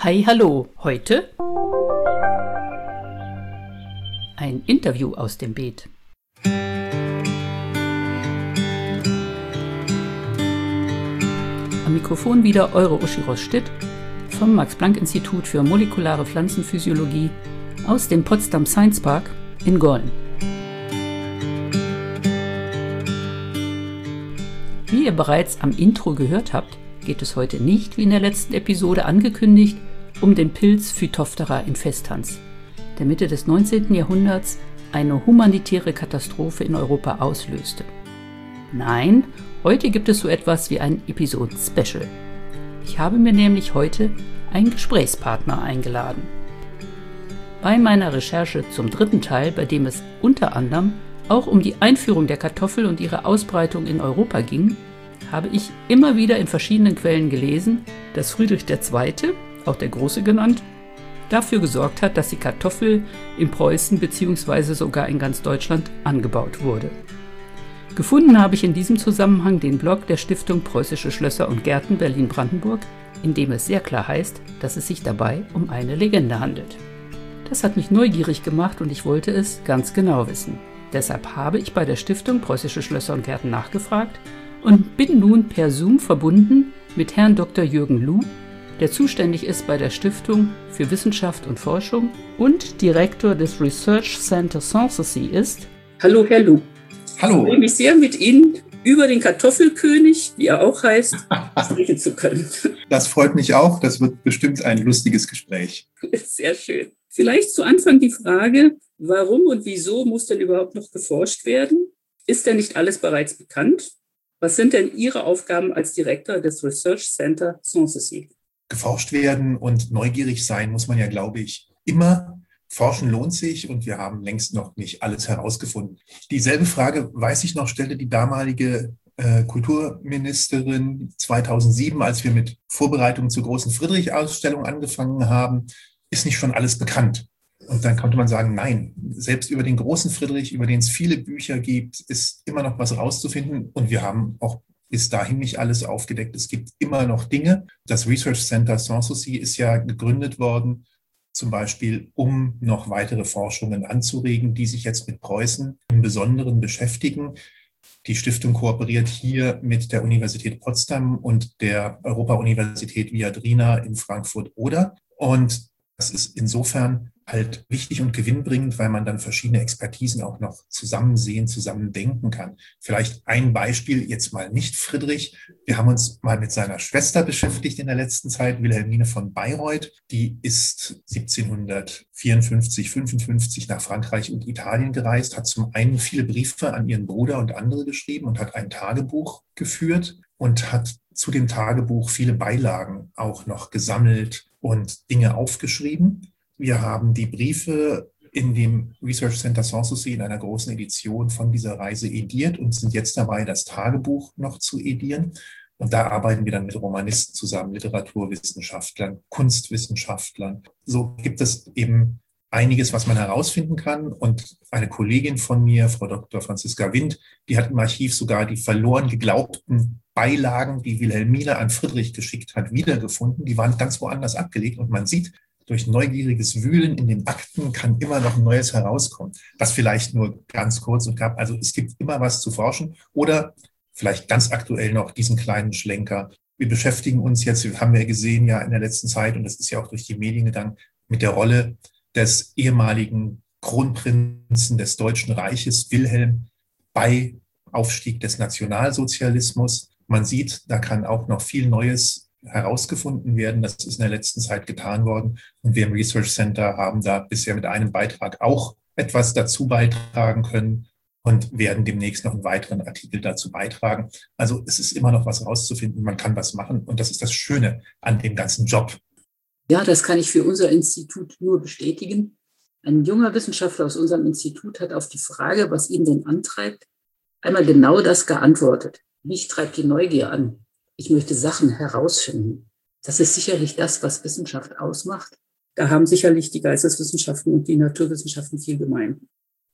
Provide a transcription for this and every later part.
Hi, hallo, heute ein Interview aus dem Beet. Am Mikrofon wieder eure Uschi Ross-Stitt vom Max-Planck-Institut für molekulare Pflanzenphysiologie aus dem Potsdam Science Park in Golln. Wie ihr bereits am Intro gehört habt, geht es heute nicht, wie in der letzten Episode angekündigt, um den Pilz Phytophthora infestans, der Mitte des 19. Jahrhunderts eine humanitäre Katastrophe in Europa auslöste. Nein, heute gibt es so etwas wie ein Episoden-Special. Ich habe mir nämlich heute einen Gesprächspartner eingeladen. Bei meiner Recherche zum dritten Teil, bei dem es unter anderem auch um die Einführung der Kartoffel und ihre Ausbreitung in Europa ging, habe ich immer wieder in verschiedenen Quellen gelesen, dass Friedrich II., auch der Große genannt, dafür gesorgt hat, dass die Kartoffel in Preußen bzw. sogar in ganz Deutschland angebaut wurde. Gefunden habe ich in diesem Zusammenhang den Blog der Stiftung Preußische Schlösser und Gärten Berlin-Brandenburg, in dem es sehr klar heißt, dass es sich dabei um eine Legende handelt. Das hat mich neugierig gemacht und ich wollte es ganz genau wissen. Deshalb habe ich bei der Stiftung Preußische Schlösser und Gärten nachgefragt und bin nun per Zoom verbunden mit Herrn Dr. Jürgen Luh, der zuständig ist bei der Stiftung für Wissenschaft und Forschung und Direktor des Research Center Sanssouci ist. Hallo, Herr Luh. Hallo. Ich freue mich sehr, mit Ihnen über den Kartoffelkönig, wie er auch heißt, sprechen zu können. Das freut mich auch. Das wird bestimmt ein lustiges Gespräch. Sehr schön. Vielleicht zu Anfang die Frage, warum und wieso muss denn überhaupt noch geforscht werden? Ist denn nicht alles bereits bekannt? Was sind denn Ihre Aufgaben als Direktor des Research Center Sanssouci? Geforscht werden und neugierig sein muss man ja, glaube ich, immer. Forschen lohnt sich und wir haben längst noch nicht alles herausgefunden. Dieselbe Frage, weiß ich noch, stellte die damalige Kulturministerin 2007, als wir mit Vorbereitungen zur großen Friedrich-Ausstellung angefangen haben. Ist nicht schon alles bekannt? Und dann konnte man sagen, nein, selbst über den großen Friedrich, über den es viele Bücher gibt, ist immer noch was rauszufinden. Und wir haben auch bis dahin nicht alles aufgedeckt. Es gibt immer noch Dinge. Das Research Center Sanssouci ist ja gegründet worden, zum Beispiel, um noch weitere Forschungen anzuregen, die sich jetzt mit Preußen im Besonderen beschäftigen. Die Stiftung kooperiert hier mit der Universität Potsdam und der Europa-Universität Viadrina in Frankfurt-Oder. Und das ist insofern halt wichtig und gewinnbringend, weil man dann verschiedene Expertisen auch noch zusammen sehen, zusammen denken kann. Vielleicht ein Beispiel, jetzt mal nicht Friedrich. Wir haben uns mal mit seiner Schwester beschäftigt in der letzten Zeit, Wilhelmine von Bayreuth. Die ist 1754, 55 nach Frankreich und Italien gereist, hat zum einen viele Briefe an ihren Bruder und andere geschrieben und hat ein Tagebuch geführt und hat zu dem Tagebuch viele Beilagen auch noch gesammelt und Dinge aufgeschrieben. Wir haben die Briefe in dem Research Center Sanssouci in einer großen Edition von dieser Reise ediert und sind jetzt dabei, das Tagebuch noch zu edieren. Und da arbeiten wir dann mit Romanisten zusammen, Literaturwissenschaftlern, Kunstwissenschaftlern. So gibt es eben einiges, was man herausfinden kann. Und eine Kollegin von mir, Frau Dr. Franziska Wind, die hat im Archiv sogar die verloren geglaubten Beilagen, die Wilhelmine an Friedrich geschickt hat, wiedergefunden. Die waren ganz woanders abgelegt und man sieht, durch neugieriges Wühlen in den Akten kann immer noch ein Neues herauskommen. Das vielleicht nur ganz kurz und knapp. Also es gibt immer was zu forschen. Oder vielleicht ganz aktuell noch diesen kleinen Schlenker. Wir beschäftigen uns jetzt, haben wir gesehen ja in der letzten Zeit, und das ist ja auch durch die Medien gegangen, mit der Rolle des ehemaligen Kronprinzen des Deutschen Reiches, Wilhelm, bei Aufstieg des Nationalsozialismus. Man sieht, da kann auch noch viel Neues herausgefunden werden. Das ist in der letzten Zeit getan worden. Und wir im Research Center haben da bisher mit einem Beitrag auch etwas dazu beitragen können und werden demnächst noch einen weiteren Artikel dazu beitragen. Also es ist immer noch was rauszufinden. Man kann was machen. Und das ist das Schöne an dem ganzen Job. Ja, das kann ich für unser Institut nur bestätigen. Ein junger Wissenschaftler aus unserem Institut hat auf die Frage, was ihn denn antreibt, einmal genau das geantwortet. Mich treibt die Neugier an. Ich möchte Sachen herausfinden. Das ist sicherlich das, was Wissenschaft ausmacht. Da haben sicherlich die Geisteswissenschaften und die Naturwissenschaften viel gemein.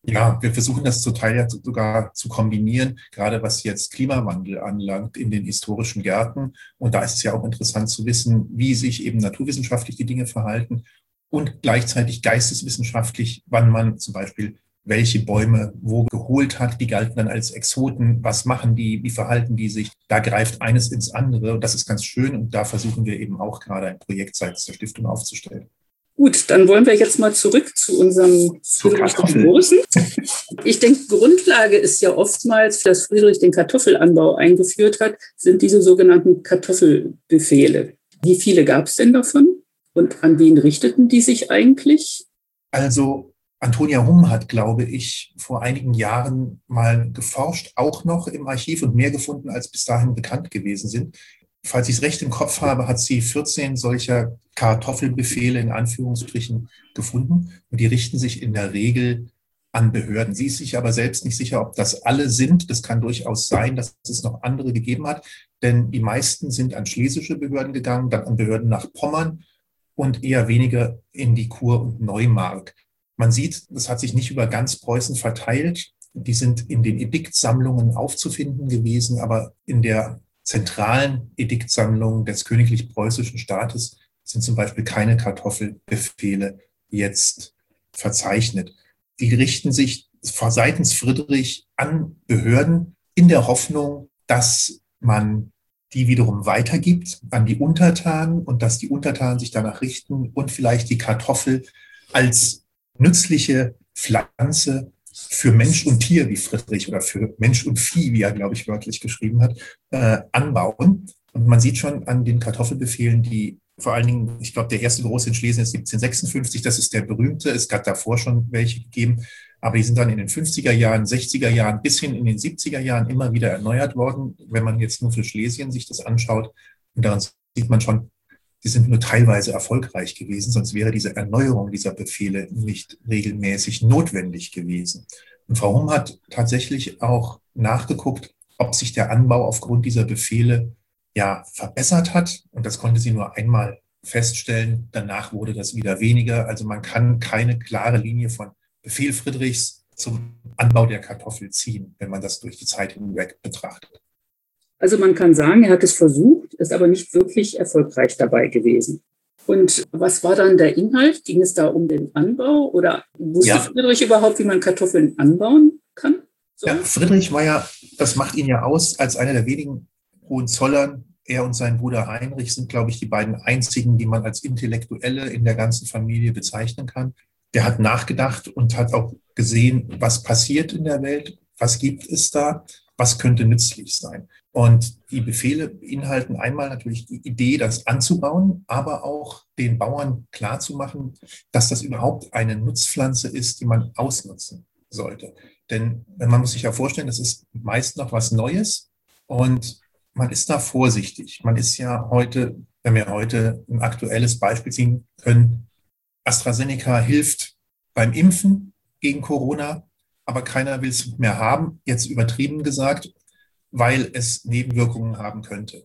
Ja, wir versuchen das zum Teil ja sogar zu kombinieren, gerade was jetzt Klimawandel anlangt in den historischen Gärten. Und da ist es ja auch interessant zu wissen, wie sich eben naturwissenschaftlich die Dinge verhalten und gleichzeitig geisteswissenschaftlich, wann man zum Beispiel welche Bäume wo geholt hat. Die galten dann als Exoten. Was machen die? Wie verhalten die sich? Da greift eines ins andere. Und das ist ganz schön. Und da versuchen wir eben auch gerade ein Projekt seitens der Stiftung aufzustellen. Gut, dann wollen wir jetzt mal zurück zu unserem Friedrich dem Großen. Ich denke, Grundlage ist ja oftmals, dass Friedrich den Kartoffelanbau eingeführt hat, sind diese sogenannten Kartoffelbefehle. Wie viele gab es denn davon und an wen richteten die sich eigentlich? Also Antonia Humm hat, glaube ich, vor einigen Jahren mal geforscht, auch noch im Archiv und mehr gefunden, als bis dahin bekannt gewesen sind. Falls ich es recht im Kopf habe, hat sie 14 solcher Kartoffelbefehle in Anführungsstrichen gefunden. Und die richten sich in der Regel an Behörden. Sie ist sich aber selbst nicht sicher, ob das alle sind. Das kann durchaus sein, dass es noch andere gegeben hat. Denn die meisten sind an schlesische Behörden gegangen, dann an Behörden nach Pommern und eher weniger in die Kur und Neumark. Man sieht, das hat sich nicht über ganz Preußen verteilt. Die sind in den Ediktsammlungen aufzufinden gewesen, aber in der zentralen Ediktsammlung des königlich-preußischen Staates sind zum Beispiel keine Kartoffelbefehle jetzt verzeichnet. Die richten sich seitens Friedrich an Behörden in der Hoffnung, dass man die wiederum weitergibt an die Untertanen und dass die Untertanen sich danach richten und vielleicht die Kartoffel als nützliche Pflanze für Mensch und Tier, wie Friedrich, oder für Mensch und Vieh, wie er, glaube ich, wörtlich geschrieben hat, anbauen. Und man sieht schon an den Kartoffelbefehlen, die vor allen Dingen, ich glaube, der erste große in Schlesien ist 1756, das ist der berühmte, es gab davor schon welche gegeben, aber die sind dann in den 50er Jahren, 60er Jahren bis hin in den 70er Jahren immer wieder erneuert worden, wenn man jetzt nur für Schlesien sich das anschaut. Und daran sieht man schon, die sind nur teilweise erfolgreich gewesen, sonst wäre diese Erneuerung dieser Befehle nicht regelmäßig notwendig gewesen. Und Frau Humm hat tatsächlich auch nachgeguckt, ob sich der Anbau aufgrund dieser Befehle ja verbessert hat. Und das konnte sie nur einmal feststellen. Danach wurde das wieder weniger. Also man kann keine klare Linie von Befehl Friedrichs zum Anbau der Kartoffel ziehen, wenn man das durch die Zeit hinweg betrachtet. Also man kann sagen, er hat es versucht, ist aber nicht wirklich erfolgreich dabei gewesen. Und was war dann der Inhalt? Ging es da um den Anbau oder wusste Friedrich überhaupt, wie man Kartoffeln anbauen kann? So? Ja, Friedrich war ja, das macht ihn ja aus, als einer der wenigen Hohenzollern. Er und sein Bruder Heinrich sind, glaube ich, die beiden einzigen, die man als Intellektuelle in der ganzen Familie bezeichnen kann. Der hat nachgedacht und hat auch gesehen, was passiert in der Welt, was gibt es da, was könnte nützlich sein. Und die Befehle beinhalten einmal natürlich die Idee, das anzubauen, aber auch den Bauern klarzumachen, dass das überhaupt eine Nutzpflanze ist, die man ausnutzen sollte. Denn man muss sich ja vorstellen, das ist meist noch was Neues und man ist da vorsichtig. Man ist ja heute, wenn wir heute ein aktuelles Beispiel ziehen können, AstraZeneca hilft beim Impfen gegen Corona, aber keiner will es mehr haben, jetzt übertrieben gesagt, weil es Nebenwirkungen haben könnte.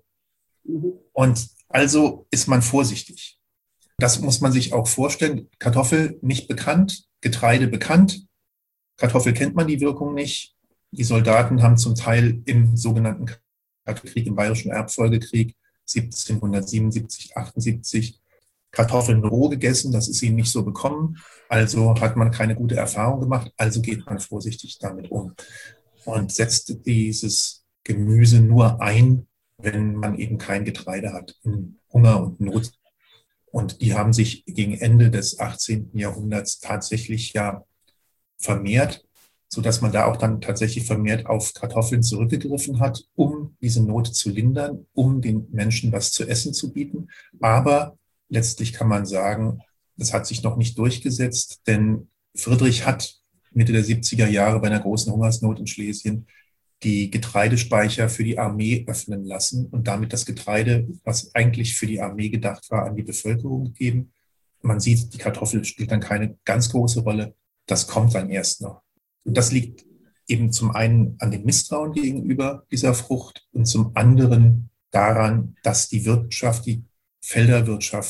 Und also ist man vorsichtig. Das muss man sich auch vorstellen. Kartoffel nicht bekannt, Getreide bekannt. Kartoffel kennt man die Wirkung nicht. Die Soldaten haben zum Teil im sogenannten Krieg, im Bayerischen Erbfolgekrieg 1777, 78 Kartoffeln roh gegessen. Das ist ihnen nicht so bekommen. Also hat man keine gute Erfahrung gemacht. Also geht man vorsichtig damit um und setzt dieses Gemüse nur ein, wenn man eben kein Getreide hat, in Hunger und Not. Und die haben sich gegen Ende des 18. Jahrhunderts tatsächlich ja vermehrt, sodass man da auch dann tatsächlich vermehrt auf Kartoffeln zurückgegriffen hat, um diese Not zu lindern, um den Menschen was zu essen zu bieten. Aber letztlich kann man sagen, das hat sich noch nicht durchgesetzt, denn Friedrich hat Mitte der 70er Jahre bei einer großen Hungersnot in Schlesien die Getreidespeicher für die Armee öffnen lassen und damit das Getreide, was eigentlich für die Armee gedacht war, an die Bevölkerung gegeben. Man sieht, die Kartoffel spielt dann keine ganz große Rolle. Das kommt dann erst noch. Und das liegt eben zum einen an dem Misstrauen gegenüber dieser Frucht und zum anderen daran, dass die Wirtschaft, die Felderwirtschaft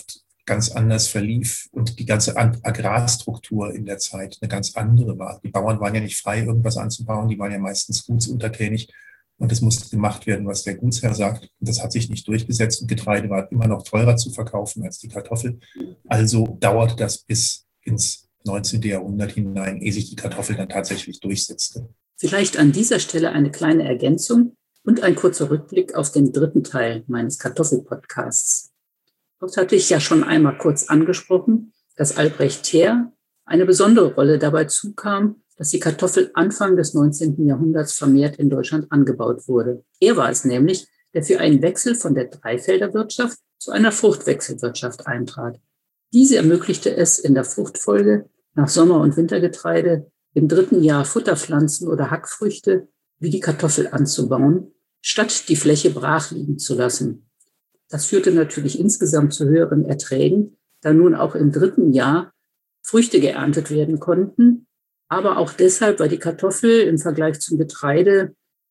ganz anders verlief und die ganze Agrarstruktur in der Zeit eine ganz andere war. Die Bauern waren ja nicht frei, irgendwas anzubauen, die waren ja meistens gutsuntertänig und es musste gemacht werden, was der Gutsherr sagt. Und das hat sich nicht durchgesetzt und Getreide war immer noch teurer zu verkaufen als die Kartoffel. Also dauerte das bis ins 19. Jahrhundert hinein, ehe sich die Kartoffel dann tatsächlich durchsetzte. Vielleicht an dieser Stelle eine kleine Ergänzung und ein kurzer Rückblick auf den dritten Teil meines Kartoffelpodcasts. Dort hatte ich ja schon einmal kurz angesprochen, dass Albrecht Thaer eine besondere Rolle dabei zukam, dass die Kartoffel Anfang des 19. Jahrhunderts vermehrt in Deutschland angebaut wurde. Er war es nämlich, der für einen Wechsel von der Dreifelderwirtschaft zu einer Fruchtwechselwirtschaft eintrat. Diese ermöglichte es in der Fruchtfolge nach Sommer- und Wintergetreide im dritten Jahr Futterpflanzen oder Hackfrüchte wie die Kartoffel anzubauen, statt die Fläche brach liegen zu lassen. Das führte natürlich insgesamt zu höheren Erträgen, da nun auch im dritten Jahr Früchte geerntet werden konnten, aber auch deshalb, weil die Kartoffel im Vergleich zum Getreide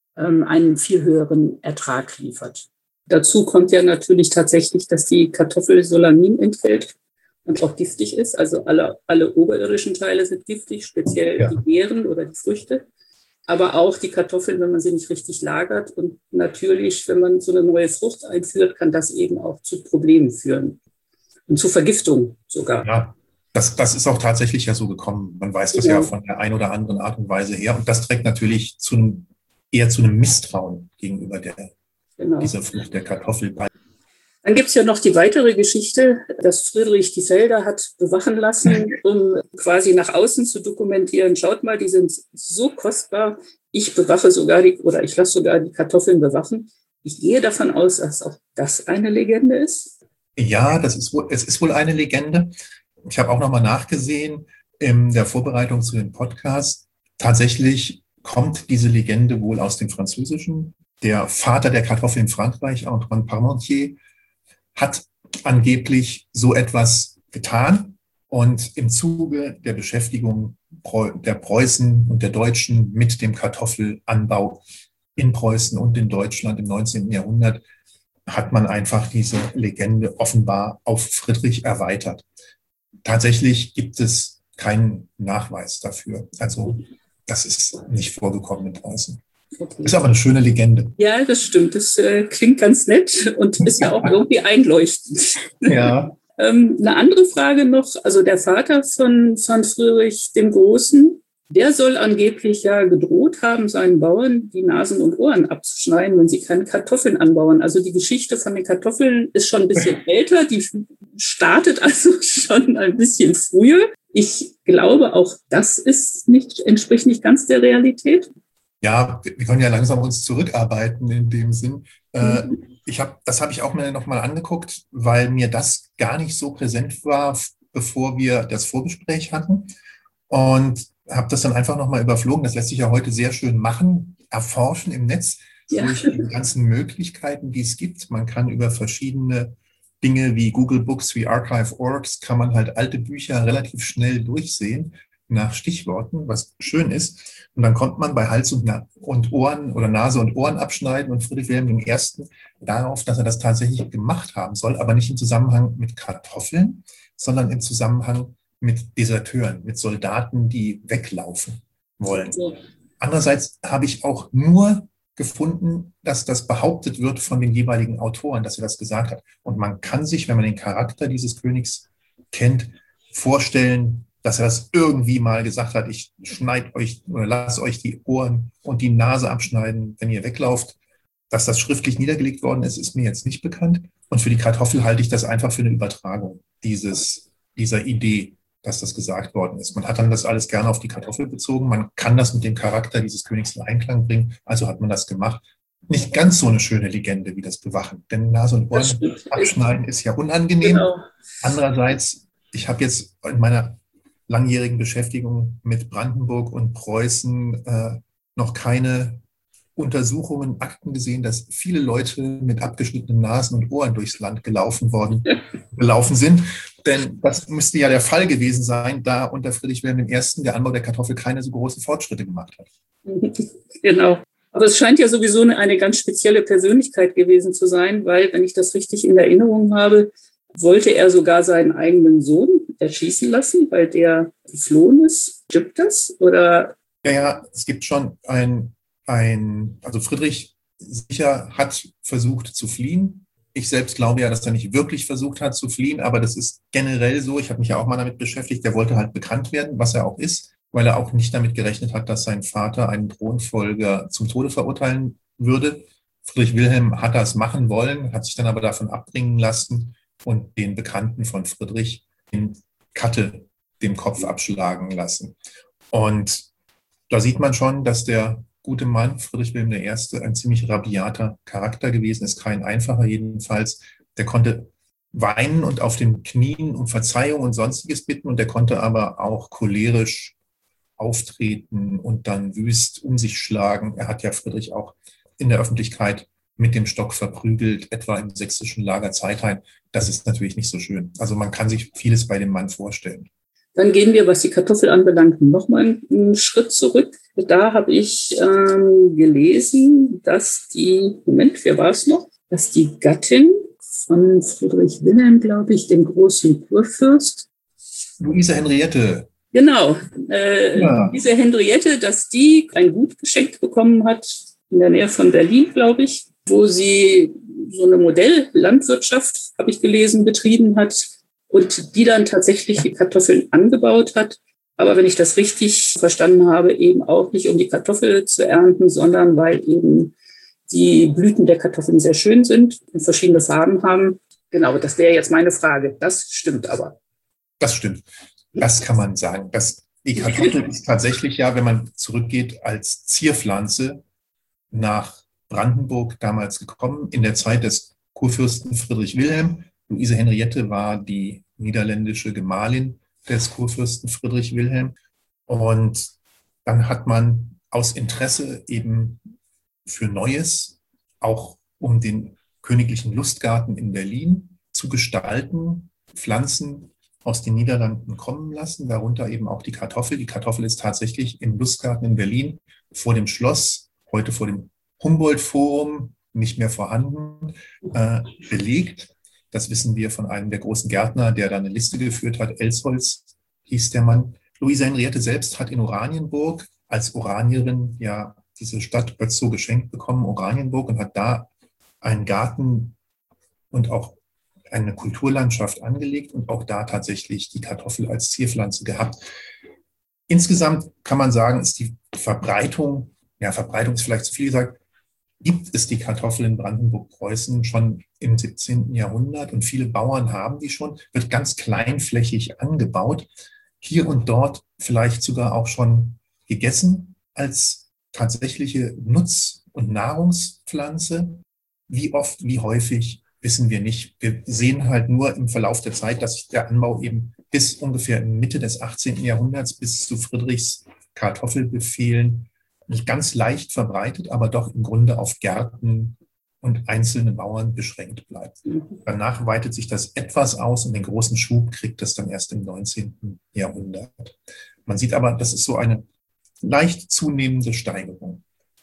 einen viel höheren Ertrag liefert. Dazu kommt ja natürlich tatsächlich, dass die Kartoffel Solanin enthält und auch giftig ist. Also alle oberirdischen Teile sind giftig, speziell die Beeren oder die Früchte. Aber auch die Kartoffeln, wenn man sie nicht richtig lagert. Und natürlich, wenn man so eine neue Frucht einführt, kann das eben auch zu Problemen führen. Und zu Vergiftung sogar. Ja, das ist auch tatsächlich ja so gekommen. Man weiß das ja von der einen oder anderen Art und Weise her. Und das trägt natürlich eher zu einem Misstrauen gegenüber dieser Frucht der Kartoffel bei. Dann gibt es ja noch die weitere Geschichte, dass Friedrich die Felder hat bewachen lassen, um quasi nach außen zu dokumentieren. Schaut mal, die sind so kostbar. Ich lasse sogar die Kartoffeln bewachen. Ich gehe davon aus, dass auch das eine Legende ist. Ja, es ist wohl eine Legende. Ich habe auch nochmal nachgesehen in der Vorbereitung zu dem Podcast. Tatsächlich kommt diese Legende wohl aus dem Französischen. Der Vater der Kartoffel in Frankreich, Antoine Parmentier, hat angeblich so etwas getan und im Zuge der Beschäftigung der Preußen und der Deutschen mit dem Kartoffelanbau in Preußen und in Deutschland im 19. Jahrhundert hat man einfach diese Legende offenbar auf Friedrich erweitert. Tatsächlich gibt es keinen Nachweis dafür. Also das ist nicht vorgekommen in Preußen. Okay. Ist aber eine schöne Legende. Ja, das stimmt. Das klingt ganz nett und ist ja auch irgendwie einleuchtend. Ja. Eine andere Frage noch. Also der Vater von Friedrich dem Großen, der soll angeblich ja gedroht haben, seinen Bauern die Nasen und Ohren abzuschneiden, wenn sie keine Kartoffeln anbauen. Also die Geschichte von den Kartoffeln ist schon ein bisschen älter. Die startet also schon ein bisschen früher. Ich glaube, auch das entspricht nicht ganz der Realität. Ja, wir können ja langsam uns zurückarbeiten in dem Sinn. Das habe ich auch mir nochmal angeguckt, weil mir das gar nicht so präsent war, bevor wir das Vorgespräch hatten. Und habe das dann einfach nochmal überflogen. Das lässt sich ja heute sehr schön machen, erforschen im Netz durch die ganzen Möglichkeiten, die es gibt. Man kann über verschiedene Dinge wie Google Books, wie Archive.org, kann man halt alte Bücher relativ schnell durchsehen nach Stichworten, was schön ist. Und dann kommt man bei Hals und Ohren oder Nase und Ohren abschneiden und Friedrich Wilhelm I. darauf, dass er das tatsächlich gemacht haben soll, aber nicht im Zusammenhang mit Kartoffeln, sondern im Zusammenhang mit Deserteuren, mit Soldaten, die weglaufen wollen. Andererseits habe ich auch nur gefunden, dass das behauptet wird von den jeweiligen Autoren, dass er das gesagt hat. Und man kann sich, wenn man den Charakter dieses Königs kennt, vorstellen, dass er das irgendwie mal gesagt hat, ich schneide euch oder lasse euch die Ohren und die Nase abschneiden, wenn ihr weglauft. Dass das schriftlich niedergelegt worden ist, ist mir jetzt nicht bekannt. Und für die Kartoffel halte ich das einfach für eine Übertragung dieser Idee, dass das gesagt worden ist. Man hat dann das alles gerne auf die Kartoffel bezogen. Man kann das mit dem Charakter dieses Königs in Einklang bringen. Also hat man das gemacht. Nicht ganz so eine schöne Legende wie das Bewachen. Denn Nase und Ohren abschneiden ist ja unangenehm. Genau. Andererseits, ich habe jetzt in meiner langjährigen Beschäftigung mit Brandenburg und Preußen noch keine Untersuchungen, Akten gesehen, dass viele Leute mit abgeschnittenen Nasen und Ohren durchs Land gelaufen sind. Denn das müsste ja der Fall gewesen sein, da unter Friedrich Wilhelm I. der Anbau der Kartoffel keine so großen Fortschritte gemacht hat. Genau. Aber es scheint ja sowieso eine ganz spezielle Persönlichkeit gewesen zu sein, weil, wenn ich das richtig in Erinnerung habe, wollte er sogar seinen eigenen Sohn erschießen lassen, weil der geflohen ist. Stimmt das? Oder? Ja, es gibt schon also Friedrich sicher hat versucht zu fliehen. Ich selbst glaube ja, dass er nicht wirklich versucht hat zu fliehen, aber das ist generell so. Ich habe mich ja auch mal damit beschäftigt. Der wollte halt bekannt werden, was er auch ist, weil er auch nicht damit gerechnet hat, dass sein Vater einen Thronfolger zum Tode verurteilen würde. Friedrich Wilhelm hat das machen wollen, hat sich dann aber davon abbringen lassen und den Bekannten von Friedrich in Katte den Kopf abschlagen lassen. Und da sieht man schon, dass der gute Mann, Friedrich Wilhelm I., ein ziemlich rabiater Charakter gewesen ist, kein einfacher jedenfalls. Der konnte weinen und auf den Knien um Verzeihung und Sonstiges bitten, und der konnte aber auch cholerisch auftreten und dann wüst um sich schlagen. Er hat ja Friedrich auch in der Öffentlichkeit mit dem Stock verprügelt, etwa im sächsischen Lager Zeitheim. Das ist natürlich nicht so schön. Also man kann sich vieles bei dem Mann vorstellen. Dann gehen wir, was die Kartoffel anbelangt, nochmal einen Schritt zurück. Da habe ich gelesen, dass wer war es noch? Dass die Gattin von Friedrich Wilhelm, glaube ich, dem großen Kurfürst. Luise Henriette. Genau, Luise Henriette, dass die ein Gut geschenkt bekommen hat, in der Nähe von Berlin, glaube ich, wo sie so eine Modelllandwirtschaft, habe ich gelesen, betrieben hat und die dann tatsächlich die Kartoffeln angebaut hat. Aber wenn ich das richtig verstanden habe, eben auch nicht, um die Kartoffel zu ernten, sondern weil eben die Blüten der Kartoffeln sehr schön sind und verschiedene Farben haben. Genau, das wäre jetzt meine Frage. Das stimmt aber. Das stimmt. Das kann man sagen. Die Kartoffel ist tatsächlich ja, wenn man zurückgeht, als Zierpflanze nach Brandenburg damals gekommen, in der Zeit des Kurfürsten Friedrich Wilhelm. Luise Henriette war die niederländische Gemahlin des Kurfürsten Friedrich Wilhelm. Und dann hat man aus Interesse eben für Neues, auch um den königlichen Lustgarten in Berlin zu gestalten, Pflanzen aus den Niederlanden kommen lassen, darunter eben auch die Kartoffel. Die Kartoffel ist tatsächlich im Lustgarten in Berlin vor dem Schloss, heute vor dem Humboldt-Forum, nicht mehr vorhanden, belegt. Das wissen wir von einem der großen Gärtner, der da eine Liste geführt hat. Elsholz hieß der Mann. Luise Henriette selbst hat in Oranienburg als Oranierin ja diese Stadt Ötzow geschenkt bekommen, Oranienburg, und hat da einen Garten und auch eine Kulturlandschaft angelegt und auch da tatsächlich die Kartoffel als Zierpflanze gehabt. Insgesamt kann man sagen, ist die Verbreitung ist vielleicht zu viel gesagt, gibt es die Kartoffel in Brandenburg-Preußen schon im 17. Jahrhundert und viele Bauern haben die schon, wird ganz kleinflächig angebaut, hier und dort vielleicht sogar auch schon gegessen als tatsächliche Nutz- und Nahrungspflanze. Wie oft, wie häufig, wissen wir nicht. Wir sehen halt nur im Verlauf der Zeit, dass sich der Anbau eben bis ungefähr Mitte des 18. Jahrhunderts bis zu Friedrichs Kartoffelbefehlen nicht ganz leicht verbreitet, aber doch im Grunde auf Gärten und einzelne Bauern beschränkt bleibt. Danach weitet sich das etwas aus und den großen Schub kriegt es dann erst im 19. Jahrhundert. Man sieht aber, das ist so eine leicht zunehmende Steigerung.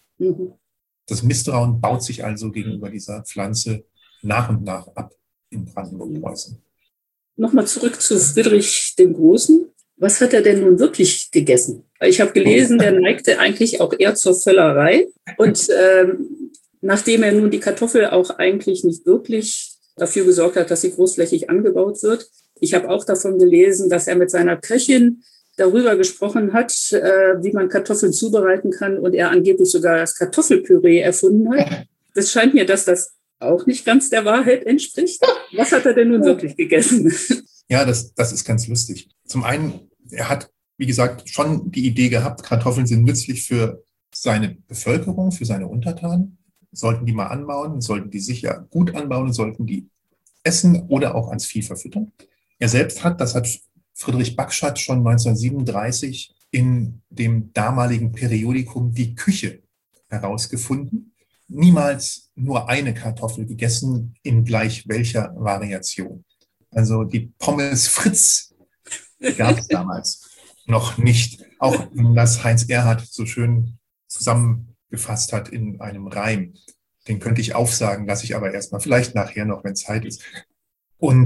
Das Misstrauen baut sich also gegenüber dieser Pflanze nach und nach ab in Brandenburg-Preußen. Nochmal zurück zu Friedrich dem Großen. Was hat er denn nun wirklich gegessen? Ich habe gelesen, der neigte eigentlich auch eher zur Völlerei. Und nachdem er nun die Kartoffel auch eigentlich nicht wirklich dafür gesorgt hat, dass sie großflächig angebaut wird, ich habe auch davon gelesen, dass er mit seiner Köchin darüber gesprochen hat, wie man Kartoffeln zubereiten kann und er angeblich sogar das Kartoffelpüree erfunden hat. Das scheint mir, dass das auch nicht ganz der Wahrheit entspricht. Was hat er denn nun wirklich gegessen? Ja, das ist ganz lustig. Zum einen, er hat, wie gesagt, schon die Idee gehabt, Kartoffeln sind nützlich für seine Bevölkerung, für seine Untertanen. Sollten die mal anbauen, sollten die sicher gut anbauen, sollten die essen oder auch ans Vieh verfüttern. Er selbst hat, das hat Friedrich Bakschat schon 1937 in dem damaligen Periodikum Die Küche herausgefunden. Niemals nur eine Kartoffel gegessen, in gleich welcher Variation. Also die Pommes Fritz gab es damals noch nicht. Auch wenn das Heinz Erhardt so schön zusammengefasst hat in einem Reim. Den könnte ich aufsagen, lasse ich aber erstmal, vielleicht nachher noch, wenn Zeit ist. Und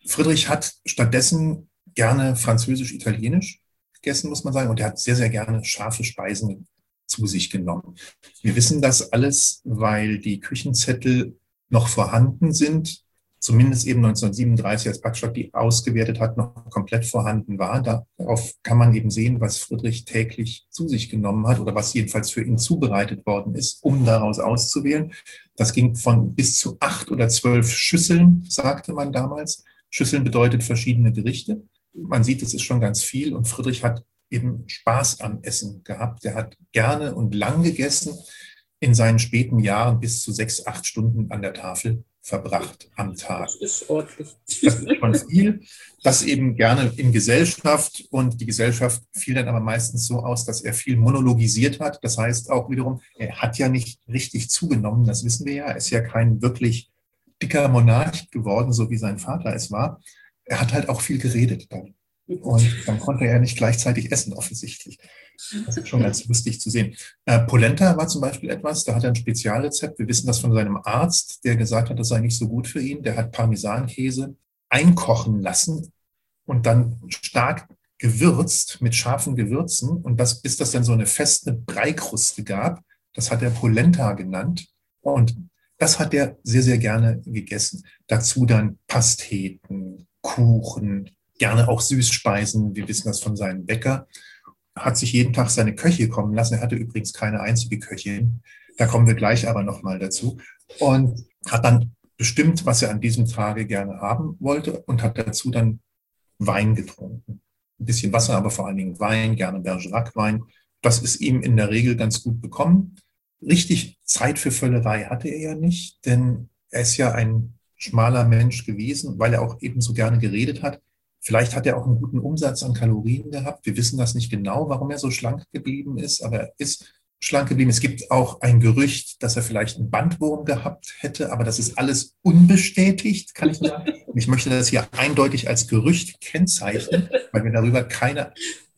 Friedrich hat stattdessen gerne französisch-italienisch gegessen, muss man sagen, und er hat sehr, sehr gerne scharfe Speisen zu sich genommen. Wir wissen das alles, weil die Küchenzettel noch vorhanden sind, zumindest eben 1937, als Backstock die ausgewertet hat, noch komplett vorhanden war. Darauf kann man eben sehen, was Friedrich täglich zu sich genommen hat oder was jedenfalls für ihn zubereitet worden ist, um daraus auszuwählen. Das ging von bis zu 8 oder 12 Schüsseln, sagte man damals. Schüsseln bedeutet verschiedene Gerichte. Man sieht, es ist schon ganz viel und Friedrich hat eben Spaß am Essen gehabt. Er hat gerne und lang gegessen, in seinen späten Jahren bis zu 6, 8 Stunden an der Tafel verbracht am Tag. Das ist ordentlich. Das ist schon viel. Das eben gerne in Gesellschaft und die Gesellschaft fiel dann aber meistens so aus, dass er viel monologisiert hat. Das heißt auch wiederum, er hat ja nicht richtig zugenommen, das wissen wir ja. Er ist ja kein wirklich dicker Monarch geworden, so wie sein Vater es war. Er hat halt auch viel geredet dann. Und dann konnte er nicht gleichzeitig essen, offensichtlich. Das ist schon ganz lustig zu sehen. Polenta war zum Beispiel etwas, da hat er ein Spezialrezept. Wir wissen das von seinem Arzt, der gesagt hat, das sei nicht so gut für ihn. Der hat Parmesankäse einkochen lassen und dann stark gewürzt mit scharfen Gewürzen. Und bis das dann so eine feste Breikruste gab, das hat er Polenta genannt. Und das hat er sehr, sehr gerne gegessen. Dazu dann Pasteten, Kuchen, gerne auch Süßspeisen. Wir wissen das von seinem Bäcker. Hat sich jeden Tag seine Köche kommen lassen. Er hatte übrigens keine einzige Köchin. Da kommen wir gleich aber nochmal dazu. Und hat dann bestimmt, was er an diesem Tage gerne haben wollte und hat dazu dann Wein getrunken. Ein bisschen Wasser, aber vor allen Dingen Wein, gerne Bergerac-Wein. Das ist ihm in der Regel ganz gut bekommen. Richtig Zeit für Völlerei hatte er ja nicht, denn er ist ja ein schmaler Mensch gewesen, weil er auch eben so gerne geredet hat. Vielleicht hat er auch einen guten Umsatz an Kalorien gehabt. Wir wissen das nicht genau, warum er so schlank geblieben ist, aber er ist schlank geblieben. Es gibt auch ein Gerücht, dass er vielleicht einen Bandwurm gehabt hätte, aber das ist alles unbestätigt, kann ich sagen. Und ich möchte das hier eindeutig als Gerücht kennzeichnen, weil wir darüber keine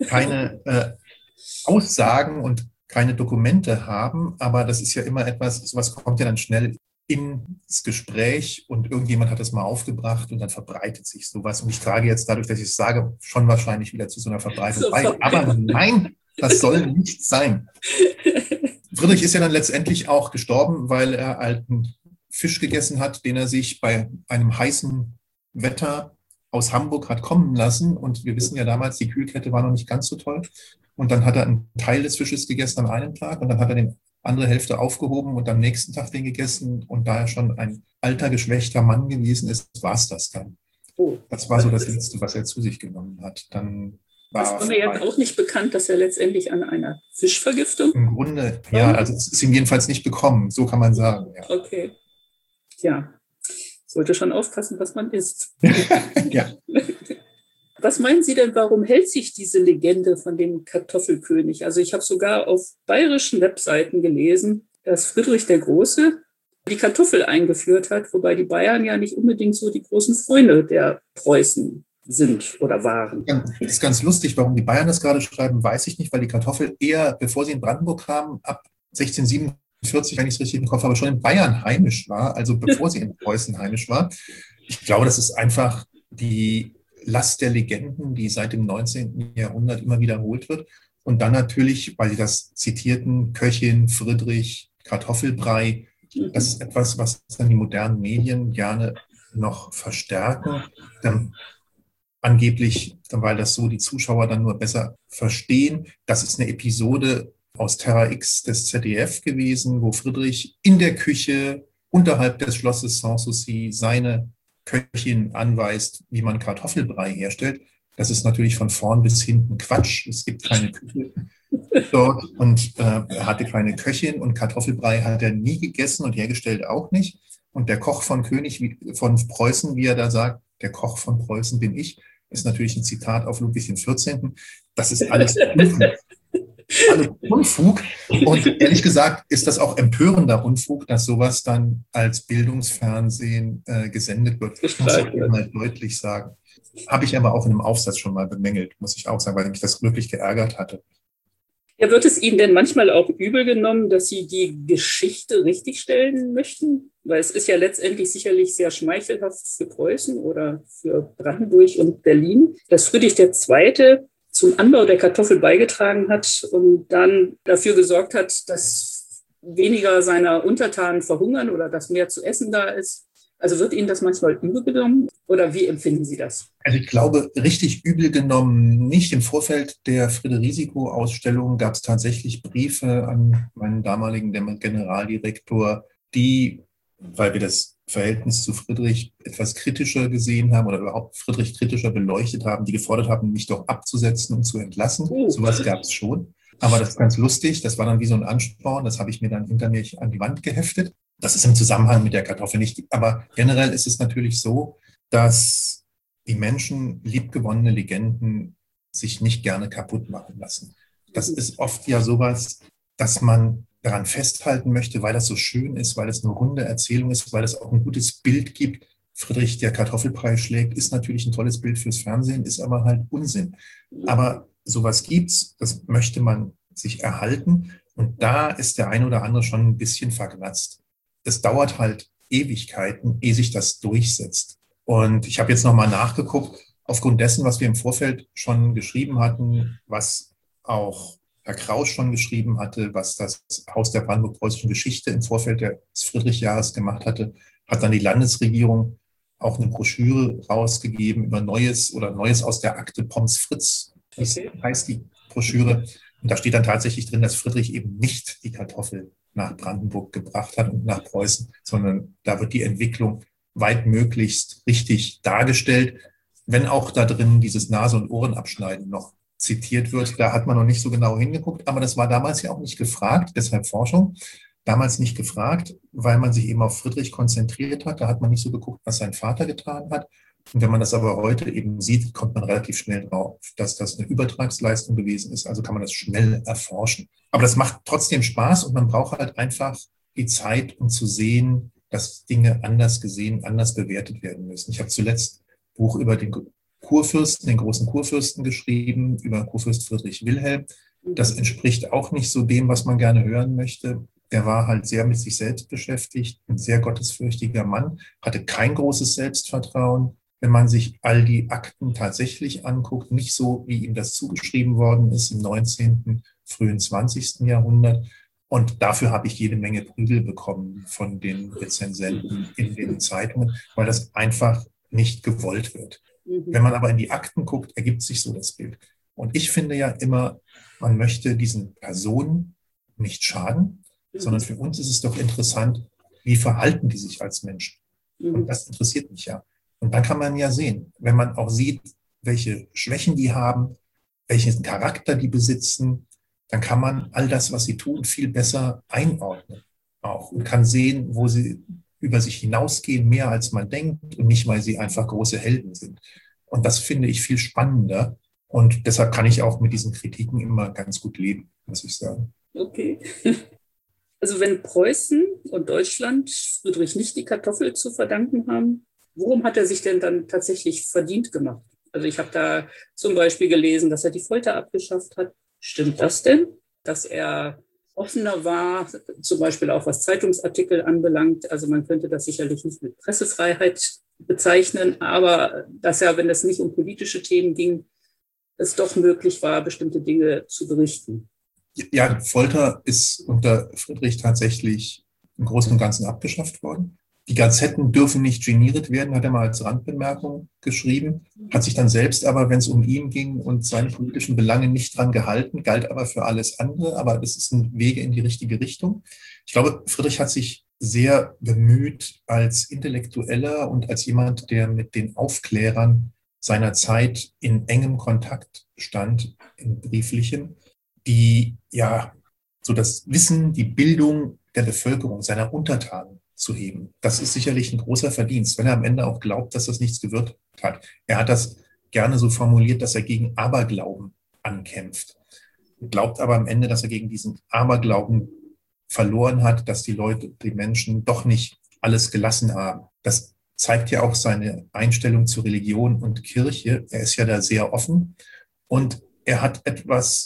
Aussagen und keine Dokumente haben. Aber das ist ja immer etwas, sowas kommt ja dann schnell ins Gespräch und irgendjemand hat das mal aufgebracht und dann verbreitet sich sowas. Und ich trage jetzt dadurch, dass ich es sage, schon wahrscheinlich wieder zu so einer Verbreitung bei. Aber nein, das soll nicht sein. Friedrich ist ja dann letztendlich auch gestorben, weil er alten Fisch gegessen hat, den er sich bei einem heißen Wetter aus Hamburg hat kommen lassen. Und wir wissen ja damals, die Kühlkette war noch nicht ganz so toll. Und dann hat er einen Teil des Fisches gegessen an einem Tag und dann hat er den andere Hälfte aufgehoben und am nächsten Tag den gegessen. Und da er schon ein alter, geschwächter Mann gewesen ist, war es das dann. Oh, das war so das Letzte, was er zu sich genommen hat. Dann war mir jetzt auch nicht bekannt, dass er letztendlich an einer Fischvergiftung? Im Grunde, ja, also es ist ihm jedenfalls nicht bekommen, so kann man sagen. Ja. Okay. Ja, sollte schon aufpassen, was man isst. Ja. Was meinen Sie denn, warum hält sich diese Legende von dem Kartoffelkönig? Also ich habe sogar auf bayerischen Webseiten gelesen, dass Friedrich der Große die Kartoffel eingeführt hat, wobei die Bayern ja nicht unbedingt so die großen Freunde der Preußen sind oder waren. Das ist ganz lustig, warum die Bayern das gerade schreiben, weiß ich nicht, weil die Kartoffel eher, bevor sie in Brandenburg kamen, ab 1647, wenn ich es richtig im Kopf habe, schon in Bayern heimisch war, also bevor sie in Preußen heimisch war. Ich glaube, das ist einfach die Last der Legenden, die seit dem 19. Jahrhundert immer wiederholt wird. Und dann natürlich, weil Sie das zitierten, Köchin, Friedrich, Kartoffelbrei, das ist etwas, was dann die modernen Medien gerne noch verstärken. Dann angeblich, weil das so die Zuschauer dann nur besser verstehen. Das ist eine Episode aus Terra X des ZDF gewesen, wo Friedrich in der Küche unterhalb des Schlosses Sanssouci seine Köchin anweist, wie man Kartoffelbrei herstellt. Das ist natürlich von vorn bis hinten Quatsch. Es gibt keine Küche dort und er hatte keine Köchin und Kartoffelbrei hat er nie gegessen und hergestellt auch nicht. Und der Koch von von Preußen, wie er da sagt, der Koch von Preußen bin ich, ist natürlich ein Zitat auf Ludwig XIV. Das ist alles Unfug. Alles Unfug. Und ehrlich gesagt ist das auch empörender Unfug, dass sowas dann als Bildungsfernsehen gesendet wird. Das muss ich mal deutlich sagen. Habe ich aber auch in einem Aufsatz schon mal bemängelt, muss ich auch sagen, weil mich das wirklich geärgert hatte. Ja, wird es Ihnen denn manchmal auch übel genommen, dass Sie die Geschichte richtigstellen möchten? Weil es ist ja letztendlich sicherlich sehr schmeichelhaft für Preußen oder für Brandenburg und Berlin, dass Friedrich II. Zum Anbau der Kartoffel beigetragen hat und dann dafür gesorgt hat, dass weniger seiner Untertanen verhungern oder dass mehr zu essen da ist. Also wird Ihnen das manchmal übel genommen oder wie empfinden Sie das? Also ich glaube, richtig übel genommen nicht. Im Vorfeld der Friederico-Ausstellung gab es tatsächlich Briefe an meinen damaligen Generaldirektor, die, weil wir das Verhältnis zu Friedrich etwas kritischer gesehen haben oder überhaupt Friedrich kritischer beleuchtet haben, die gefordert haben, mich doch abzusetzen und zu entlassen. Sowas gab es schon. Aber das ist ganz lustig. Das war dann wie so ein Ansporn. Das habe ich mir dann hinter mir an die Wand geheftet. Das ist im Zusammenhang mit der Kartoffel nicht. Aber generell ist es natürlich so, dass die Menschen liebgewonnene Legenden sich nicht gerne kaputt machen lassen. Das ist oft ja sowas, dass man daran festhalten möchte, weil das so schön ist, weil es eine runde Erzählung ist, weil es auch ein gutes Bild gibt. Friedrich, der Kartoffelpreis schlägt, ist natürlich ein tolles Bild fürs Fernsehen, ist aber halt Unsinn. Aber sowas gibt's, das möchte man sich erhalten. Und da ist der ein oder andere schon ein bisschen verglatzt. Es dauert halt Ewigkeiten, ehe sich das durchsetzt. Und ich habe jetzt nochmal nachgeguckt, aufgrund dessen, was wir im Vorfeld schon geschrieben hatten, was auch Herr Krauss schon geschrieben hatte, was das Haus der Brandenburg-Preußischen Geschichte im Vorfeld des Friedrich-Jahres gemacht hatte, hat dann die Landesregierung auch eine Broschüre rausgegeben über Neues aus der Akte Pommes Fritz. Das heißt die Broschüre. Und da steht dann tatsächlich drin, dass Friedrich eben nicht die Kartoffel nach Brandenburg gebracht hat und nach Preußen, sondern da wird die Entwicklung weitmöglichst richtig dargestellt, wenn auch da drin dieses Nase- und Ohrenabschneiden noch zitiert wird. Da hat man noch nicht so genau hingeguckt, aber das war damals ja auch nicht gefragt, deshalb Forschung. Damals nicht gefragt, weil man sich eben auf Friedrich konzentriert hat. Da hat man nicht so geguckt, was sein Vater getan hat. Und wenn man das aber heute eben sieht, kommt man relativ schnell drauf, dass das eine Übertragsleistung gewesen ist. Also kann man das schnell erforschen. Aber das macht trotzdem Spaß und man braucht halt einfach die Zeit, um zu sehen, dass Dinge anders gesehen, anders bewertet werden müssen. Ich habe zuletzt ein Buch über den Kurfürsten, den großen Kurfürsten geschrieben, über Kurfürst Friedrich Wilhelm. Das entspricht auch nicht so dem, was man gerne hören möchte. Der war halt sehr mit sich selbst beschäftigt, ein sehr gottesfürchtiger Mann, hatte kein großes Selbstvertrauen. Wenn man sich all die Akten tatsächlich anguckt, nicht so, wie ihm das zugeschrieben worden ist im 19., frühen 20. Jahrhundert. Und dafür habe ich jede Menge Prügel bekommen von den Rezensenten in den Zeitungen, weil das einfach nicht gewollt wird. Wenn man aber in die Akten guckt, ergibt sich so das Bild. Und ich finde ja immer, man möchte diesen Personen nicht schaden, sondern für uns ist es doch interessant, wie verhalten die sich als Menschen. Und das interessiert mich ja. Und dann kann man ja sehen, wenn man auch sieht, welche Schwächen die haben, welchen Charakter die besitzen, dann kann man all das, was sie tun, viel besser einordnen auch und kann sehen, wo sie über sich hinausgehen, mehr als man denkt und nicht, weil sie einfach große Helden sind. Und das finde ich viel spannender und deshalb kann ich auch mit diesen Kritiken immer ganz gut leben, muss ich sagen. Okay. Also wenn Preußen und Deutschland Friedrich nicht die Kartoffel zu verdanken haben, worum hat er sich denn dann tatsächlich verdient gemacht? Also ich habe da zum Beispiel gelesen, dass er die Folter abgeschafft hat. Stimmt das denn, dass er offener war, zum Beispiel auch was Zeitungsartikel anbelangt? Also man könnte das sicherlich nicht mit Pressefreiheit bezeichnen, aber dass er, wenn es nicht um politische Themen ging, es doch möglich war, bestimmte Dinge zu berichten. Ja, Folter ist unter Friedrich tatsächlich im Großen und Ganzen abgeschafft worden. Die Gazetten dürfen nicht geniert werden, hat er mal als Randbemerkung geschrieben, hat sich dann selbst aber, wenn es um ihn ging und seine politischen Belange, nicht dran gehalten, galt aber für alles andere. Aber das ist ein Wege in die richtige Richtung. Ich glaube, Friedrich hat sich sehr bemüht als Intellektueller und als jemand, der mit den Aufklärern seiner Zeit in engem Kontakt stand, in brieflichem, die ja so das Wissen, die Bildung der Bevölkerung, seiner Untertanen zu heben. Das ist sicherlich ein großer Verdienst, wenn er am Ende auch glaubt, dass das nichts gewirkt hat. Er hat das gerne so formuliert, dass er gegen Aberglauben ankämpft. Glaubt aber am Ende, dass er gegen diesen Aberglauben verloren hat, dass die Leute, die Menschen doch nicht alles gelassen haben. Das zeigt ja auch seine Einstellung zu Religion und Kirche. Er ist ja da sehr offen und er hat etwas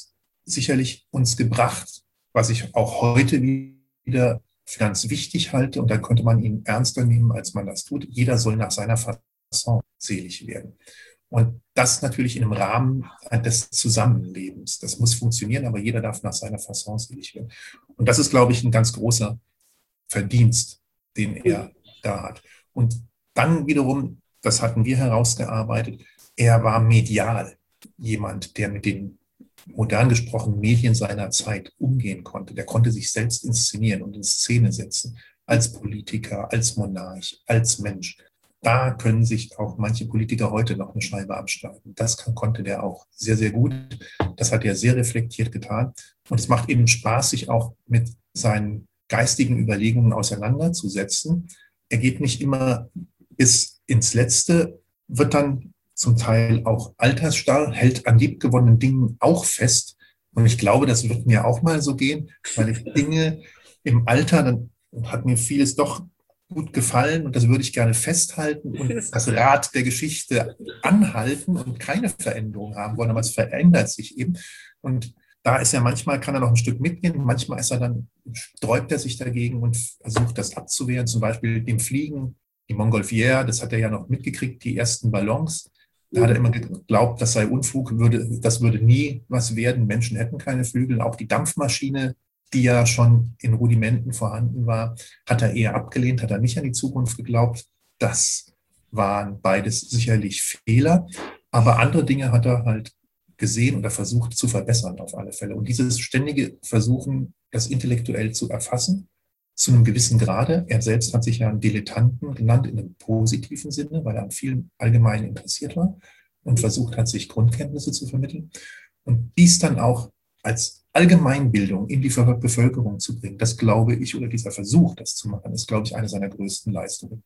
sicherlich uns gebracht, was ich auch heute wieder für ganz wichtig halte, und da könnte man ihn ernster nehmen, als man das tut. Jeder soll nach seiner Fasson selig werden. Und das natürlich in einem Rahmen des Zusammenlebens. Das muss funktionieren, aber jeder darf nach seiner Fasson selig werden. Und das ist, glaube ich, ein ganz großer Verdienst, den er da hat. Und dann wiederum, das hatten wir herausgearbeitet, er war medial jemand, der mit den modern gesprochenen Medien seiner Zeit umgehen konnte. Der konnte sich selbst inszenieren und in Szene setzen, als Politiker, als Monarch, als Mensch. Da können sich auch manche Politiker heute noch eine Scheibe abschneiden. Das konnte der auch sehr, sehr gut. Das hat er sehr reflektiert getan. Und es macht eben Spaß, sich auch mit seinen geistigen Überlegungen auseinanderzusetzen. Er geht nicht immer bis ins Letzte, wird dann zum Teil auch altersstarr, hält an liebgewonnenen Dingen auch fest. Und ich glaube, das wird mir auch mal so gehen, weil ich Dinge im Alter, dann hat mir vieles doch gut gefallen und das würde ich gerne festhalten und das Rad der Geschichte anhalten und keine Veränderung haben wollen, aber es verändert sich eben. Und da ist er manchmal, kann er noch ein Stück mitgehen, manchmal ist er dann, sträubt er sich dagegen und versucht das abzuwehren, zum Beispiel dem Fliegen, die Montgolfière, das hat er ja noch mitgekriegt, die ersten Ballons. Da hat er immer geglaubt, das sei Unfug, das würde nie was werden. Menschen hätten keine Flügel. Auch die Dampfmaschine, die ja schon in Rudimenten vorhanden war, hat er eher abgelehnt, hat er nicht an die Zukunft geglaubt. Das waren beides sicherlich Fehler. Aber andere Dinge hat er halt gesehen oder versucht zu verbessern auf alle Fälle. Und dieses ständige Versuchen, das intellektuell zu erfassen, zu einem gewissen Grade. Er selbst hat sich ja einen Dilettanten genannt in einem positiven Sinne, weil er an vielen allgemein interessiert war und versucht hat, sich Grundkenntnisse zu vermitteln. Und dies dann auch als Allgemeinbildung in die Bevölkerung zu bringen, das glaube ich, oder dieser Versuch, das zu machen, ist, glaube ich, eine seiner größten Leistungen.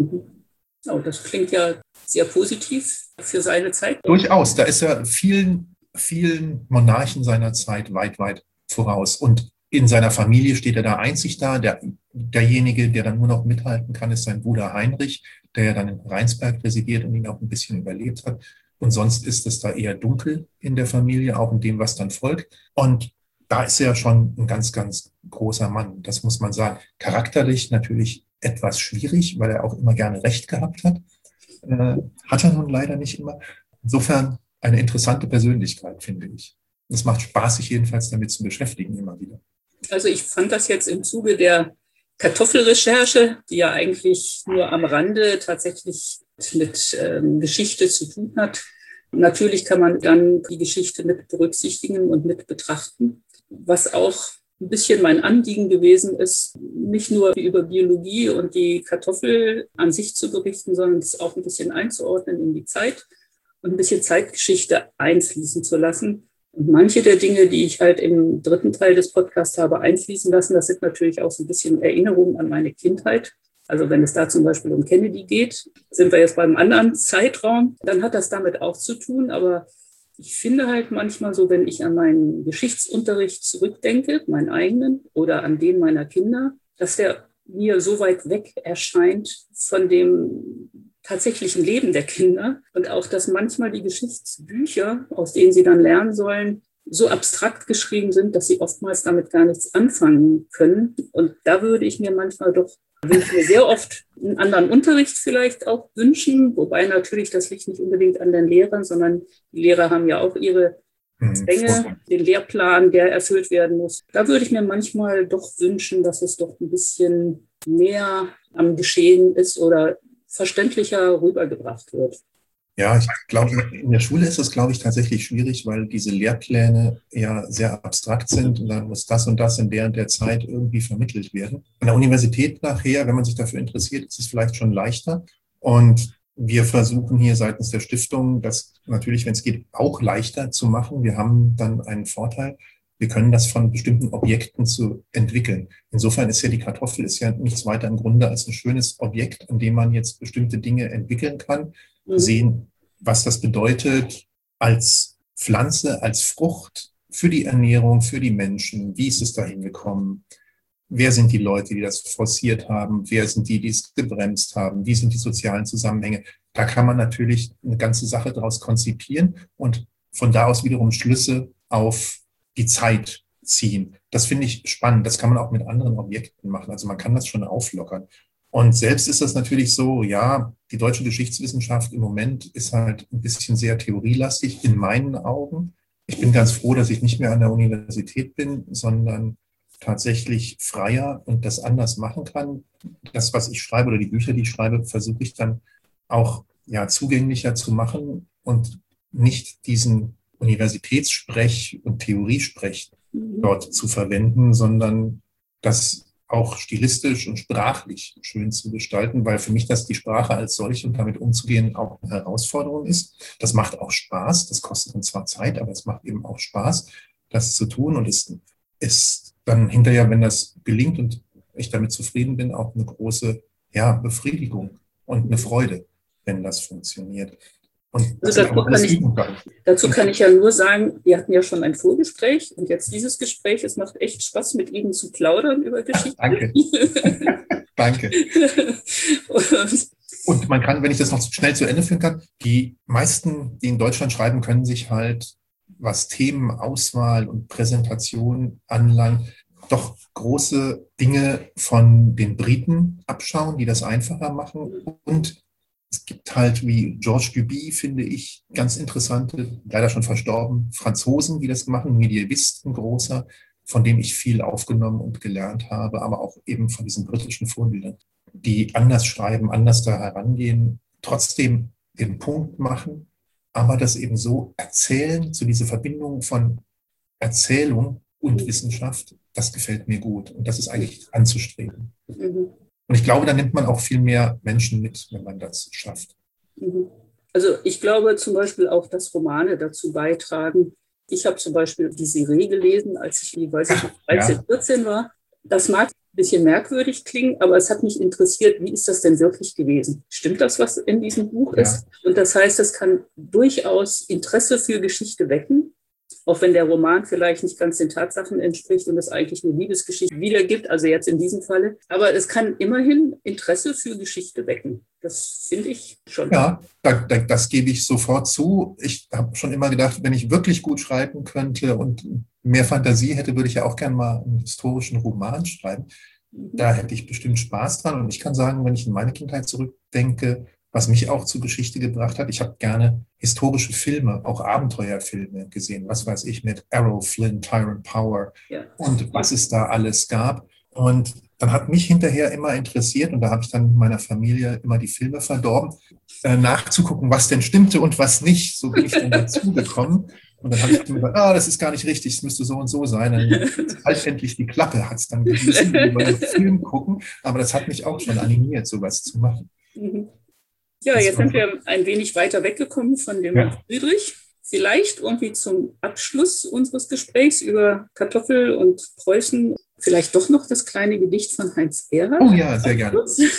Oh, das klingt ja sehr positiv für seine Zeit. Durchaus, da ist er vielen Monarchen seiner Zeit weit, weit voraus. Und in seiner Familie steht er da einzig da. Derjenige, der dann nur noch mithalten kann, ist sein Bruder Heinrich, der ja dann in Rheinsberg residiert und ihn auch ein bisschen überlebt hat. Und sonst ist es da eher dunkel in der Familie, auch in dem, was dann folgt. Und da ist er schon ein ganz, ganz großer Mann. Das muss man sagen. Charakterlich natürlich etwas schwierig, weil er auch immer gerne Recht gehabt hat. Hat er nun leider nicht immer. Insofern eine interessante Persönlichkeit, finde ich. Es macht Spaß, sich jedenfalls damit zu beschäftigen, immer wieder. Also ich fand das jetzt im Zuge der Kartoffelrecherche, die ja eigentlich nur am Rande tatsächlich mit Geschichte zu tun hat. Natürlich kann man dann die Geschichte mit berücksichtigen und mit betrachten. Was auch ein bisschen mein Anliegen gewesen ist, nicht nur über Biologie und die Kartoffel an sich zu berichten, sondern es auch ein bisschen einzuordnen in die Zeit und ein bisschen Zeitgeschichte einfließen zu lassen. Und manche der Dinge, die ich halt im dritten Teil des Podcasts habe einfließen lassen, das sind natürlich auch so ein bisschen Erinnerungen an meine Kindheit. Also wenn es da zum Beispiel um Kennedy geht, sind wir jetzt beim anderen Zeitraum, dann hat das damit auch zu tun. Aber ich finde halt manchmal so, wenn ich an meinen Geschichtsunterricht zurückdenke, meinen eigenen oder an den meiner Kinder, dass der mir so weit weg erscheint von dem tatsächlichen Leben der Kinder und auch, dass manchmal die Geschichtsbücher, aus denen sie dann lernen sollen, so abstrakt geschrieben sind, dass sie oftmals damit gar nichts anfangen können. Und da würde ich mir sehr oft einen anderen Unterricht vielleicht auch wünschen, wobei natürlich das liegt nicht unbedingt an den Lehrern, sondern die Lehrer haben ja auch ihre Zwänge, den Lehrplan, der erfüllt werden muss. Da würde ich mir manchmal doch wünschen, dass es doch ein bisschen mehr am Geschehen ist oder verständlicher rübergebracht wird. Ja, ich glaube, in der Schule ist es, glaube ich, tatsächlich schwierig, weil diese Lehrpläne ja sehr abstrakt sind und dann muss das und das in der und der Zeit irgendwie vermittelt werden. An der Universität nachher, wenn man sich dafür interessiert, ist es vielleicht schon leichter. Und wir versuchen hier seitens der Stiftung, das natürlich, wenn es geht, auch leichter zu machen. Wir haben dann einen Vorteil. Wir können das von bestimmten Objekten zu entwickeln. Insofern ist ja die Kartoffel ist ja nichts weiter im Grunde als ein schönes Objekt, an dem man jetzt bestimmte Dinge entwickeln kann, sehen, was das bedeutet als Pflanze, als Frucht für die Ernährung, für die Menschen. Wie ist es dahin gekommen? Wer sind die Leute, die das forciert haben? Wer sind die es gebremst haben? Wie sind die sozialen Zusammenhänge? Da kann man natürlich eine ganze Sache daraus konzipieren und von da aus wiederum Schlüsse auf die Zeit ziehen. Das finde ich spannend. Das kann man auch mit anderen Objekten machen. Also man kann das schon auflockern. Und selbst ist das natürlich so, ja, die deutsche Geschichtswissenschaft im Moment ist halt ein bisschen sehr theorielastig in meinen Augen. Ich bin ganz froh, dass ich nicht mehr an der Universität bin, sondern tatsächlich freier und das anders machen kann. Das, was ich schreibe oder die Bücher, die ich schreibe, versuche ich dann auch zugänglicher zu machen und nicht diesen Universitätssprech und Theoriesprech dort zu verwenden, sondern das auch stilistisch und sprachlich schön zu gestalten, weil für mich das die Sprache als solche und damit umzugehen auch eine Herausforderung ist. Das macht auch Spaß, das kostet uns zwar Zeit, aber es macht eben auch Spaß, das zu tun und ist dann hinterher, wenn das gelingt und ich damit zufrieden bin, auch eine große Befriedigung und eine Freude, wenn das funktioniert. Und also dazu kann ich ja nur sagen, wir hatten ja schon ein Vorgespräch und jetzt dieses Gespräch. Es macht echt Spaß, mit Ihnen zu plaudern über Geschichte. Danke. Danke. Und man kann, wenn ich das noch schnell zu Ende führen kann, die meisten, die in Deutschland schreiben, können sich halt, was Themenauswahl und Präsentation anlangt, doch große Dinge von den Briten abschauen, die das einfacher machen. Und es gibt halt wie Georges Duby, finde ich, ganz interessante, leider schon verstorben, Franzosen, die das machen, Mediävisten großer, von dem ich viel aufgenommen und gelernt habe, aber auch eben von diesen britischen Vorbildern, die anders schreiben, anders da herangehen, trotzdem den Punkt machen, aber das eben so erzählen, so diese Verbindung von Erzählung und Wissenschaft, das gefällt mir gut und das ist eigentlich anzustreben. Mhm. Und ich glaube, da nimmt man auch viel mehr Menschen mit, wenn man das schafft. Also ich glaube zum Beispiel auch, dass Romane dazu beitragen. Ich habe zum Beispiel die Serie gelesen, als ich 13, 14 war. Das mag ein bisschen merkwürdig klingen, aber es hat mich interessiert, wie ist das denn wirklich gewesen? Stimmt das, was in diesem Buch ist? Und das heißt, es kann durchaus Interesse für Geschichte wecken. Auch wenn der Roman vielleicht nicht ganz den Tatsachen entspricht und es eigentlich eine Liebesgeschichte wiedergibt, also jetzt in diesem Falle. Aber es kann immerhin Interesse für Geschichte wecken. Das finde ich schon. Ja, das gebe ich sofort zu. Ich habe schon immer gedacht, wenn ich wirklich gut schreiben könnte und mehr Fantasie hätte, würde ich ja auch gerne mal einen historischen Roman schreiben. Da hätte ich bestimmt Spaß dran. Und ich kann sagen, wenn ich in meine Kindheit zurückdenke, was mich auch zur Geschichte gebracht hat. Ich habe gerne historische Filme, auch Abenteuerfilme gesehen. Was weiß ich, mit Errol Flynn, Tyrone Power und was es da alles gab. Und dann hat mich hinterher immer interessiert, und da habe ich dann meiner Familie immer die Filme verdorben, nachzugucken, was denn stimmte und was nicht. So bin ich dann dazu gekommen. Und dann habe ich mir gedacht, das ist gar nicht richtig, es müsste so und so sein. Dann halt endlich die Klappe, hat es dann gewissen, über den Film gucken. Aber das hat mich auch schon animiert, sowas zu machen. Ja, jetzt sind wir ein wenig weiter weggekommen von dem Friedrich. Vielleicht irgendwie zum Abschluss unseres Gesprächs über Kartoffel und Preußen vielleicht doch noch das kleine Gedicht von Heinz Erhardt. Oh ja, sehr gerne.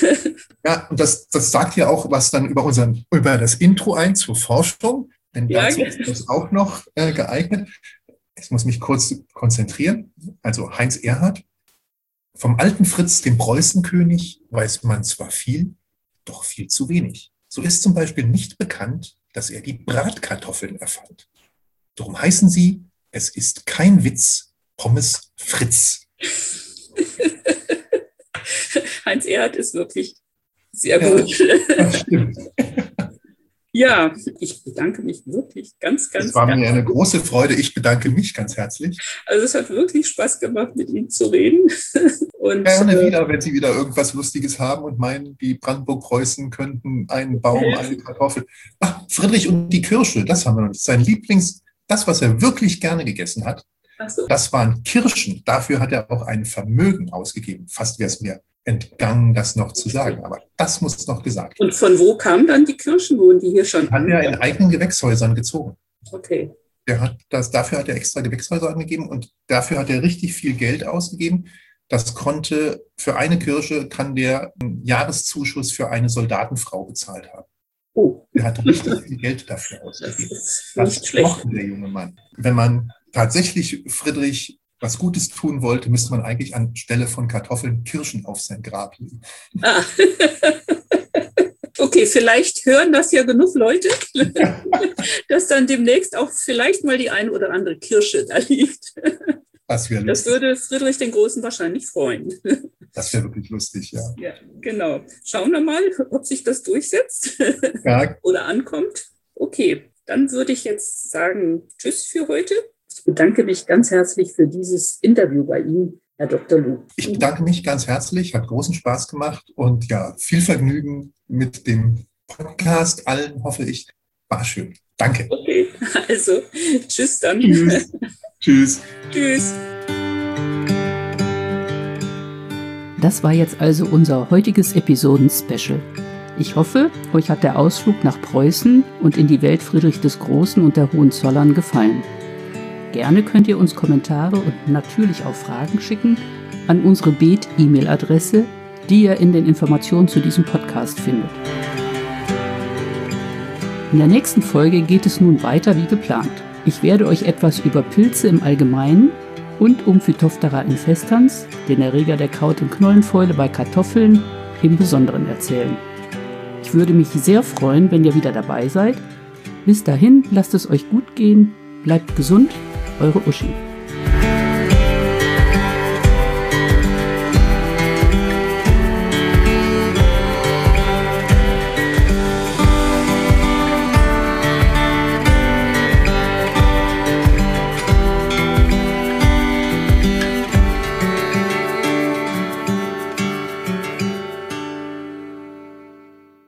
Ja, und das sagt ja auch was dann über das Intro ein zur Forschung, denn dazu ist das auch noch geeignet. Ich muss mich kurz konzentrieren. Also Heinz Erhardt: Vom alten Fritz, dem Preußenkönig, weiß man zwar viel, doch viel zu wenig. So ist zum Beispiel nicht bekannt, dass er die Bratkartoffeln erfand. Darum heißen sie, es ist kein Witz, Pommes Fritz. Heinz Erhardt ist wirklich sehr gut. Das stimmt. Ja, ich bedanke mich wirklich ganz Es war mir eine große Freude. Ich bedanke mich ganz herzlich. Also es hat wirklich Spaß gemacht, mit Ihnen zu reden. Und, gerne wieder, wenn Sie wieder irgendwas Lustiges haben und meinen, die Brandenburg-Preußen könnten einen Baum, eine Kartoffel. Ach, Friedrich und die Kirsche, das haben wir noch nicht. Sein das, was er wirklich gerne gegessen hat, das waren Kirschen. Dafür hat er auch ein Vermögen ausgegeben. Fast wäre es mir entgangen, das noch zu sagen. Aber das muss noch gesagt werden. Und von wo kamen dann die Kirschen? Wurden die hier schon? Hat er in eigenen Gewächshäusern gezogen. Okay. Dafür hat er extra Gewächshäuser angegeben und dafür hat er richtig viel Geld ausgegeben. Für eine Kirsche kann der einen Jahreszuschuss für eine Soldatenfrau bezahlt haben. Oh. Er hat richtig viel Geld dafür ausgegeben. Das mochte der junge Mann. Wenn man tatsächlich Friedrich was Gutes tun wollte, müsste man eigentlich anstelle von Kartoffeln Kirschen auf sein Grab legen. Okay. Okay, vielleicht hören das ja genug Leute, dass dann demnächst auch vielleicht mal die eine oder andere Kirsche da liegt. Das würde Friedrich den Großen wahrscheinlich freuen. Das wäre wirklich lustig, ja. Ja, genau. Schauen wir mal, ob sich das durchsetzt oder ankommt. Okay, dann würde ich jetzt sagen, tschüss für heute. Ich bedanke mich ganz herzlich für dieses Interview bei Ihnen, Herr Dr. Luh. Ich bedanke mich ganz herzlich, hat großen Spaß gemacht und ja, viel Vergnügen mit dem Podcast. Allen hoffe ich, war schön. Danke. Okay, also tschüss dann. Tschüss. Tschüss. Tschüss. Das war jetzt also unser heutiges Episoden-Special. Ich hoffe, euch hat der Ausflug nach Preußen und in die Welt Friedrich des Großen und der Hohenzollern gefallen. Gerne könnt ihr uns Kommentare und natürlich auch Fragen schicken an unsere BET-E-Mail-Adresse, die ihr in den Informationen zu diesem Podcast findet. In der nächsten Folge geht es nun weiter wie geplant. Ich werde euch etwas über Pilze im Allgemeinen und um Phytophthora infestans, den Erreger der Kraut- und Knollenfäule bei Kartoffeln, im Besonderen erzählen. Ich würde mich sehr freuen, wenn ihr wieder dabei seid. Bis dahin, lasst es euch gut gehen, bleibt gesund, eure Uschi.